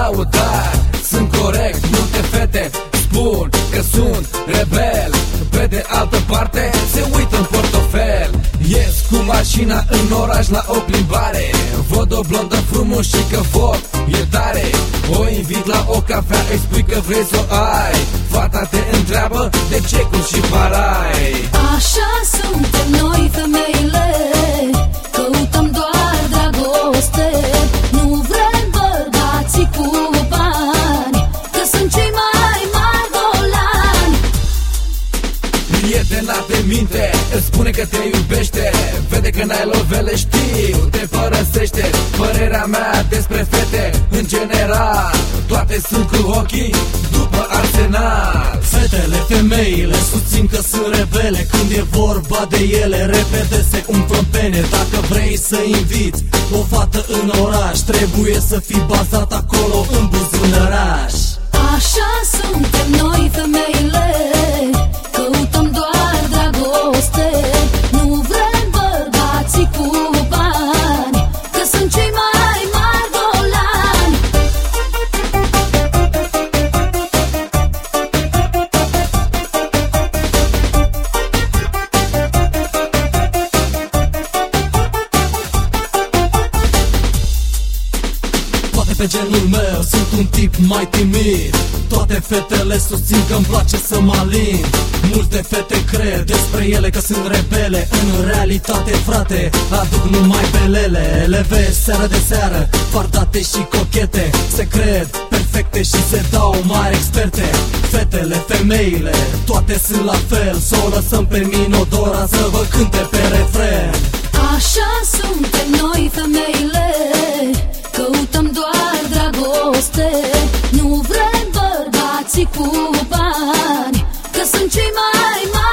laud, dar sunt corect. Multe fete spun că sunt rebel, pe de altă parte se uită în portofel. Ies cu mașina în oraș la o plimbare, văd o blondă frumușică, foc, e tare. O invit la o cafea, îi spui că vrei să o ai. Fata te întreabă de ce cu și parai. Așa suntem noi femeile, căutăm doar dragoste. Nu vrem bărbații cu bani, că sunt cei mai mari golani. Prietena te minte, îți spune că te iubește, vede că n-ai lovele, știu, te părăsește. Părerea mea despre fete, în general, toate sunt cu ochii după arsenal. Fetele, femeile susțin că sunt rebele, când e vorba de ele repede se umflă în pene. Dacă vrei să inviți o fată în oraș, trebuie să fii bazat acolo în buzunăraș. Așa suntem noi femeile, căutăm doar dragoste. Nu vrem bărbații cu bani, că sunt cei mai mari golani. Toate pe genul meu, sunt un tip mai timid. Toate fetele susțin că-mi place să mă alin. Multe fete cred despre ele că sunt rebele, în realitate, frate, aduc numai belele. Le vezi seară de seară, fardate și cochete, se cred perfecte și se dau mari experte. Fetele, femeile, toate sunt la fel, să o lăsăm pe Minodora să vă cânte pe refren. Așa suntem noi femeile, căutăm doar dragoste. Nu vrem bărbații cu bani, că sunt cei mai mari